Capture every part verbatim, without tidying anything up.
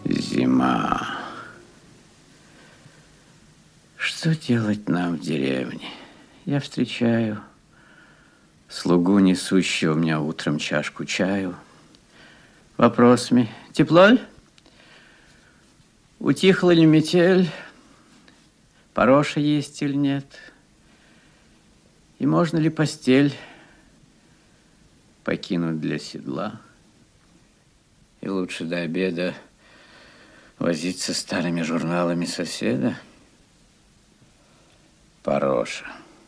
Зима. Что делать нам в деревне? Я встречаю слугу, несущего мне утром чашку чаю, вопросами: тепло ли? Утихла ли метель? Пороша есть или нет? И можно ли постель покинуть для седла? И лучше до обеда возиться старыми журналами соседа? Пороша.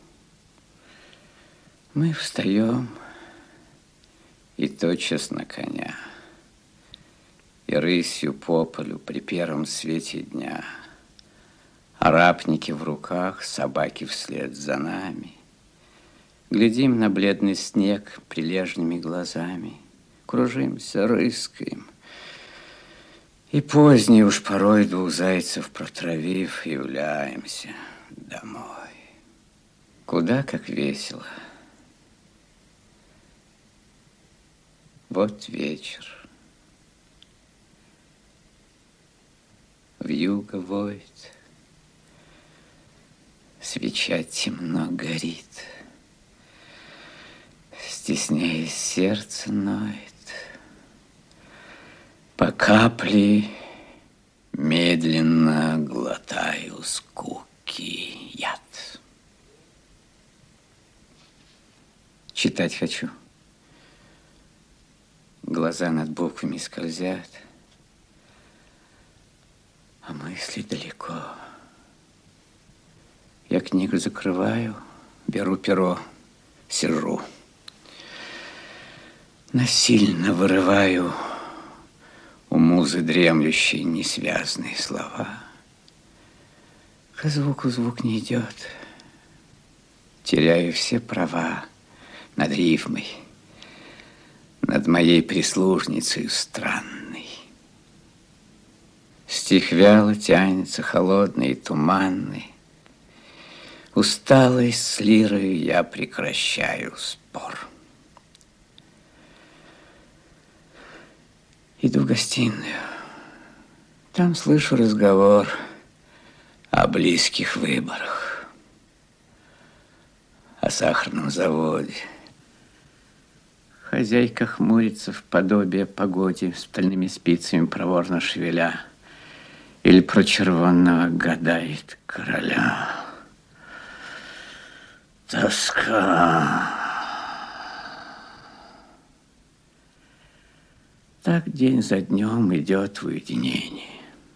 Мы встаем, и тотчас на коня, и рысью по полю при первом свете дня. Арапники в руках, собаки вслед за нами. Глядим на бледный снег прилежными глазами, кружимся, рыскаем. И поздний уж порой двух зайцев протравив, являемся домой. Куда как весело. Вот вечер. Вьюга воет, свеча темно горит, стесняясь, сердце ноет. По капле медленно глотаю скуки яд. Читать хочу. Глаза над буквами скользят, а мысли далеко. Я книгу закрываю, беру перо, сижу. Насильно вырываю у музы дремлющие несвязные слова. К звуку звук не идет. Теряю все права над рифмой, над моей прислужницей странной. Стих вяло тянется, холодный и туманный. Усталый с лирой я прекращаю спор. Иду в гостиную. Там слышу разговор о близких выборах, о сахарном заводе. Хозяйка хмурится в подобие погоде, стальными спицами проворно шевеля, или про червонного гадает короля. Тоска. Так день за днем идет в уединении.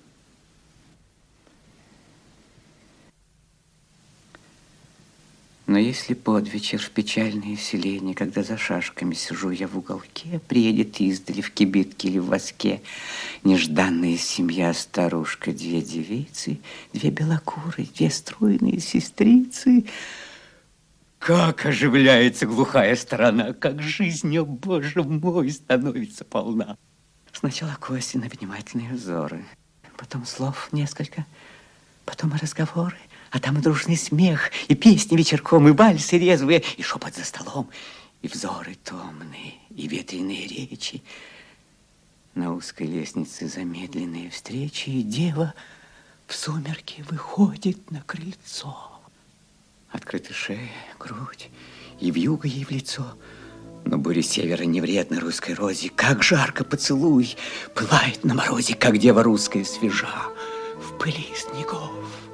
Но если под вечер в печальное селение, когда за шашками сижу я в уголке, приедет издали в кибитке или в воске нежданная семья, старушка, две девицы, две белокурые, две струйные сестрицы. Как оживляется глухая сторона, как жизнь, о боже мой, становится полна. Сначала Костина внимательные взоры, потом слов несколько, потом разговоры, а там и дружный смех, и песни вечерком, и вальсы резвые, и шепот за столом, и взоры томные, и ветреные речи. На узкой лестнице замедленные встречи, и дева в сумерки выходит на крыльцо. Открыта шея, грудь, и вьюга ей в лицо. Но буря севера не вредна русской розе. Как жарко поцелуй пылает на морозе, как дева русская свежа в пыли снегов.